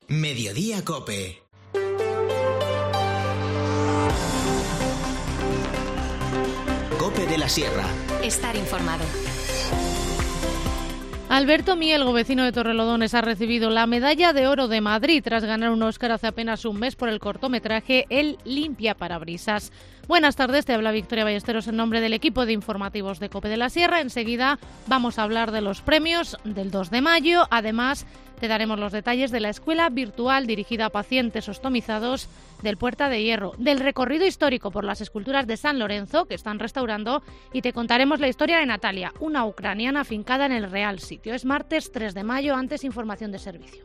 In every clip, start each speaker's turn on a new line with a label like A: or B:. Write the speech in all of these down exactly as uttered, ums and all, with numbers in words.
A: Mediodía Cope. Cope de la Sierra.
B: Estar informado.
C: Alberto Mielgo, vecino de Torrelodones, ha recibido la Medalla de Oro de Madrid tras ganar un Óscar hace apenas un mes por el cortometraje El Limpiaparabrisas. Buenas tardes, te habla Victoria Ballesteros en nombre del equipo de informativos de Cope de la Sierra. Enseguida vamos a hablar de los premios del dos de mayo. Además, te daremos los detalles de la escuela virtual dirigida a pacientes ostomizados del Puerta de Hierro, del recorrido histórico por las esculturas de San Lorenzo que están restaurando, y te contaremos la historia de Natalia, una ucraniana afincada en el Real Sitio. Es martes tres de mayo, antes información de servicio.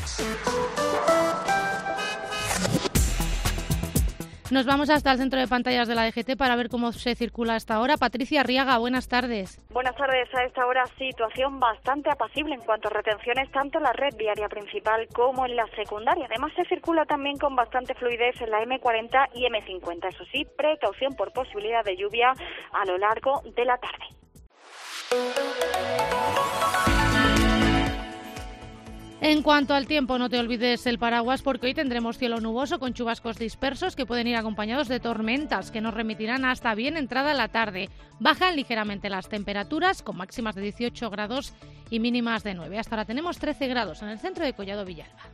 C: Nos vamos hasta el centro de pantallas de la D G T para ver cómo se circula a esta hora. Patricia Arriaga, buenas tardes.
D: Buenas tardes. A esta hora situación bastante apacible en cuanto a retenciones tanto en la red viaria principal como en la secundaria. Además se circula también con bastante fluidez en la eme cuarenta y eme cincuenta. Eso sí, precaución por posibilidad de lluvia a lo largo de la tarde.
C: En cuanto al tiempo, no te olvides el paraguas porque hoy tendremos cielo nuboso con chubascos dispersos que pueden ir acompañados de tormentas que nos remitirán hasta bien entrada la tarde. Bajan ligeramente las temperaturas con máximas de dieciocho grados y mínimas de nueve. Hasta ahora tenemos trece grados en el centro de Collado Villalba.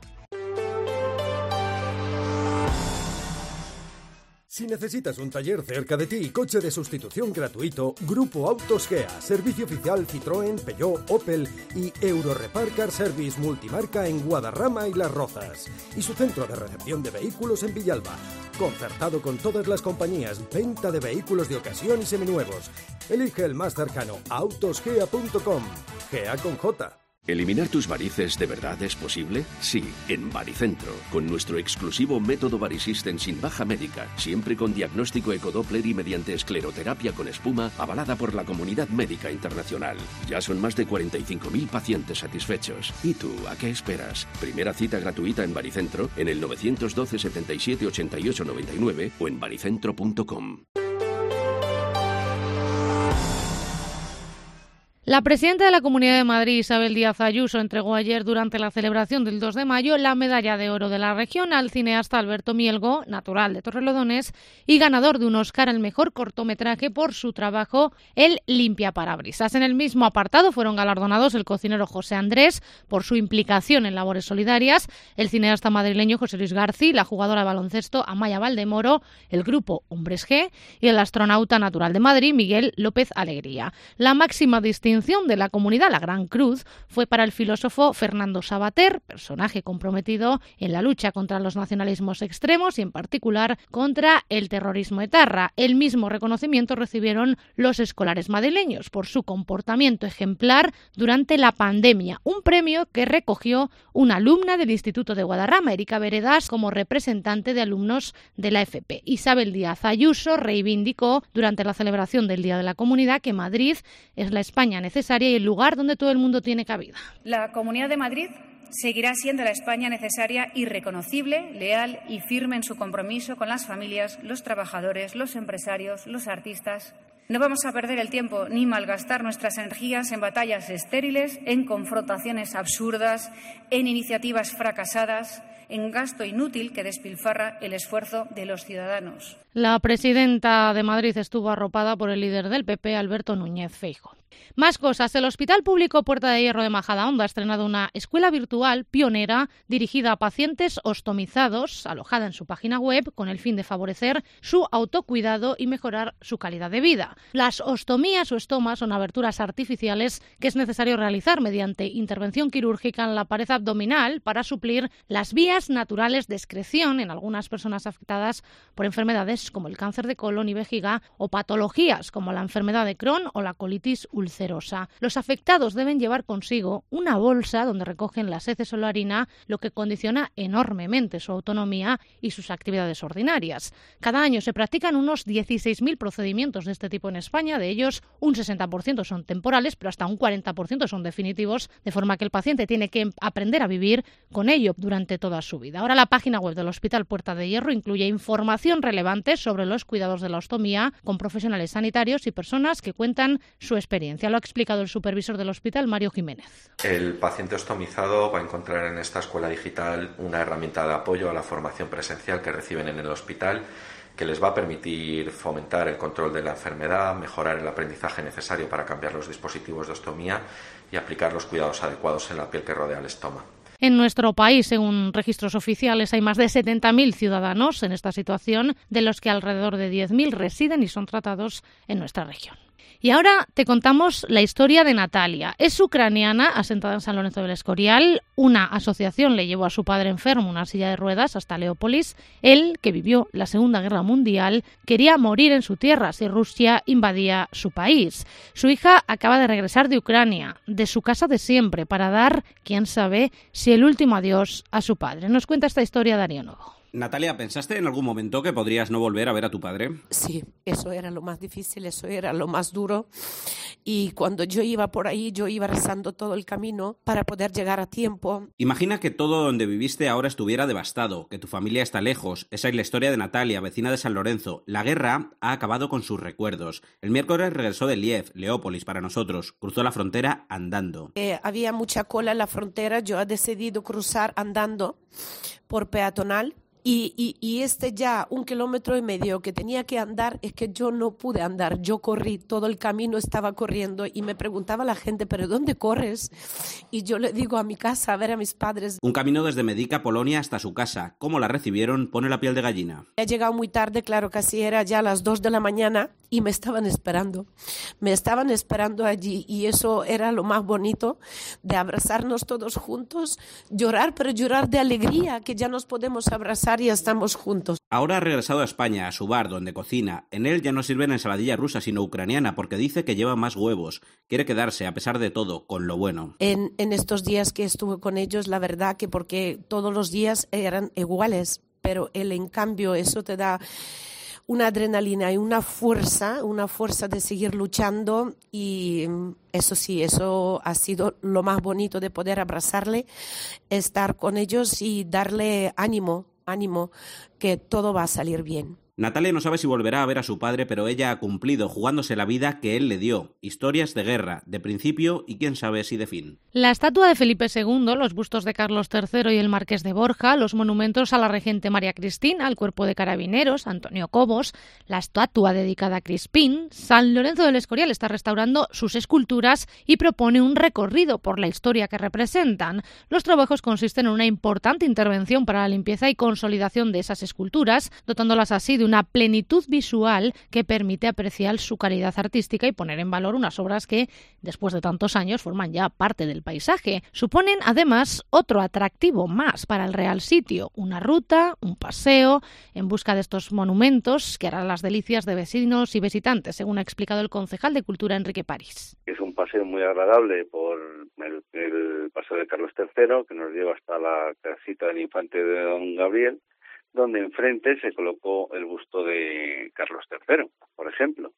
E: Si necesitas un taller cerca de ti y coche de sustitución gratuito, Grupo Autos Gea, servicio oficial Citroën, Peugeot, Opel y Eurorepar Car Service multimarca en Guadarrama y Las Rozas. Y su centro de recepción de vehículos en Villalba. Concertado con todas las compañías, venta de vehículos de ocasión y seminuevos. Elige el más cercano, autosgea punto com. Gea con J.
F: ¿Eliminar tus varices de verdad es posible? Sí, en Varicentro, con nuestro exclusivo método Varisystem sin baja médica, siempre con diagnóstico ecodoppler y mediante escleroterapia con espuma avalada por la comunidad médica internacional. Ya son más de cuarenta y cinco mil pacientes satisfechos. ¿Y tú, a qué esperas? Primera cita gratuita en Varicentro en el nueve uno dos, setenta y siete, ochenta y ocho, noventa y nueve o en varicentro punto com.
C: La presidenta de la Comunidad de Madrid, Isabel Díaz Ayuso, entregó ayer durante la celebración del dos de mayo la medalla de oro de la región al cineasta Alberto Mielgo, natural de Torrelodones y ganador de un Óscar al mejor cortometraje por su trabajo El Limpiaparabrisas. En el mismo apartado fueron galardonados el cocinero José Andrés por su implicación en labores solidarias, el cineasta madrileño José Luis García, la jugadora de baloncesto Amaya Valdemoro, el grupo Hombres G y el astronauta natural de Madrid Miguel López Alegría. La máxima distinción de la comunidad, la Gran Cruz, fue para el filósofo Fernando Savater, personaje comprometido en la lucha contra los nacionalismos extremos y en particular contra el terrorismo etarra. El mismo reconocimiento recibieron los escolares madrileños por su comportamiento ejemplar durante la pandemia, un premio que recogió una alumna del Instituto de Guadarrama, Erika Veredas, como representante de alumnos de la F P. Isabel Díaz Ayuso reivindicó durante la celebración del Día de la Comunidad que Madrid es la España necesaria y el lugar donde todo el mundo tiene cabida.
G: La Comunidad de Madrid seguirá siendo la España necesaria y reconocible, leal y firme en su compromiso con las familias, los trabajadores, los empresarios, los artistas. No vamos a perder el tiempo ni malgastar nuestras energías en batallas estériles, en confrontaciones absurdas, en iniciativas fracasadas, en gasto inútil que despilfarra el esfuerzo de los ciudadanos.
C: La presidenta de Madrid estuvo arropada por el líder del P P, Alberto Núñez Feijóo. Más cosas. El Hospital Público Puerta de Hierro de Majadahonda ha estrenado una escuela virtual pionera dirigida a pacientes ostomizados, alojada en su página web, con el fin de favorecer su autocuidado y mejorar su calidad de vida. Las ostomías o estomas son aberturas artificiales que es necesario realizar mediante intervención quirúrgica en la pared abdominal para suplir las vías naturales de excreción en algunas personas afectadas por enfermedades como el cáncer de colon y vejiga o patologías como la enfermedad de Crohn o la colitis ulcerosa. Los afectados deben llevar consigo una bolsa donde recogen las heces o la orina, lo que condiciona enormemente su autonomía y sus actividades ordinarias. Cada año se practican unos dieciséis mil procedimientos de este tipo en España, de ellos un sesenta por ciento son temporales, pero hasta un cuarenta por ciento son definitivos, de forma que el paciente tiene que aprender a vivir con ello durante toda su vida. Ahora la página web del Hospital Puerta de Hierro incluye información relevante sobre los cuidados de la ostomía con profesionales sanitarios y personas que cuentan su experiencia. experiencia. Lo ha explicado el supervisor del hospital, Mario Jiménez.
B: El paciente ostomizado va a encontrar en esta escuela digital una herramienta de apoyo a la formación presencial que reciben en el hospital, que les va a permitir fomentar el control de la enfermedad, mejorar el aprendizaje necesario para cambiar los dispositivos de ostomía y aplicar los cuidados adecuados en la piel que rodea el estoma.
C: En nuestro país, según registros oficiales, hay más de setenta mil ciudadanos en esta situación, de los que alrededor de diez mil residen y son tratados en nuestra región. Y ahora te contamos la historia de Natalia. Es ucraniana, asentada en San Lorenzo del Escorial. Una asociación le llevó a su padre enfermo una silla de ruedas hasta Leópolis. Él, que vivió la Segunda Guerra Mundial, quería morir en su tierra si Rusia invadía su país. Su hija acaba de regresar de Ucrania, de su casa de siempre, para dar, quién sabe, si el último adiós a su padre. Nos cuenta esta historia Darío Novo.
H: Natalia, ¿pensaste en algún momento que podrías no volver a ver a tu padre?
I: Sí, eso era lo más difícil, eso era lo más duro. Y cuando yo iba por ahí, yo iba rezando todo el camino para poder llegar a tiempo.
H: Imagina que todo donde viviste ahora estuviera devastado, que tu familia está lejos. Esa es la historia de Natalia, vecina de San Lorenzo. La guerra ha acabado con sus recuerdos. El miércoles regresó de Liev, Leópolis para nosotros. Cruzó la frontera andando.
I: Eh, había mucha cola en la frontera, yo he decidido cruzar andando por peatonal. Y, y, y este ya un kilómetro y medio que tenía que andar, es que yo no pude andar, yo corrí, todo el camino estaba corriendo y me preguntaba la gente, ¿pero dónde corres? Y yo le digo a mi casa, a ver a mis padres.
H: Un camino desde Medica, Polonia, hasta su casa. ¿Cómo la recibieron? Pone la piel de gallina.
I: He llegado muy tarde, claro, casi era ya las dos de la mañana y me estaban esperando. Me estaban esperando allí y eso era lo más bonito, de abrazarnos todos juntos, llorar, pero llorar de alegría, que ya nos podemos abrazar y estamos juntos.
H: Ahora ha regresado a España, a su bar, donde cocina. En él ya no sirven ensaladilla rusa, sino ucraniana, porque dice que lleva más huevos. Quiere quedarse, a pesar de todo, con lo bueno.
I: En, en estos días que estuve con ellos, la verdad que porque todos los días eran iguales, pero él, en cambio, eso te da una adrenalina y una fuerza, una fuerza de seguir luchando, y eso sí, eso ha sido lo más bonito, de poder abrazarle, estar con ellos y darle ánimo, ánimo, que todo va a salir bien.
H: Natalia no sabe si volverá a ver a su padre, pero ella ha cumplido, jugándose la vida que él le dio. Historias de guerra, de principio y quién sabe si de fin.
C: La estatua de Felipe segundo, los bustos de Carlos tercero y el Marqués de Borja, los monumentos a la regente María Cristina, al Cuerpo de Carabineros, Antonio Cobos, la estatua dedicada a Crispín. San Lorenzo del Escorial está restaurando sus esculturas y propone un recorrido por la historia que representan. Los trabajos consisten en una importante intervención para la limpieza y consolidación de esas esculturas, dotándolas así de una plenitud visual que permite apreciar su calidad artística y poner en valor unas obras que, después de tantos años, forman ya parte del paisaje. Suponen, además, otro atractivo más para el Real Sitio, una ruta, un paseo, en busca de estos monumentos que harán las delicias de vecinos y visitantes, según ha explicado el concejal de Cultura, Enrique París.
J: Es un paseo muy agradable por el, el paseo de Carlos tercero, que nos lleva hasta la casita del infante de Don Gabriel, donde enfrente se colocó el busto de Carlos tercero, por ejemplo,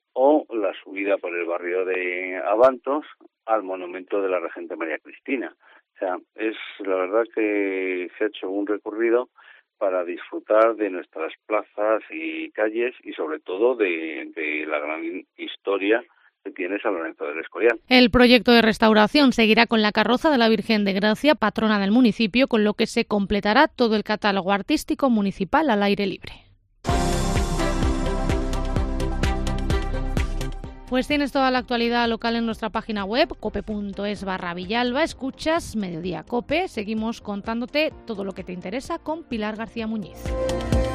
J: o la subida por el barrio de Abantos al monumento de la regente María Cristina. O sea, es la verdad que se ha hecho un recorrido para disfrutar de nuestras plazas y calles y sobre todo de, de la gran historia que tiene San Lorenzo del Escorial.
C: El proyecto de restauración seguirá con la carroza de la Virgen de Gracia, patrona del municipio, con lo que se completará todo el catálogo artístico municipal al aire libre. Pues tienes toda la actualidad local en nuestra página web, cope punto es barra Villalba. Escuchas Mediodía Cope. Seguimos contándote todo lo que te interesa con Pilar García Muñiz.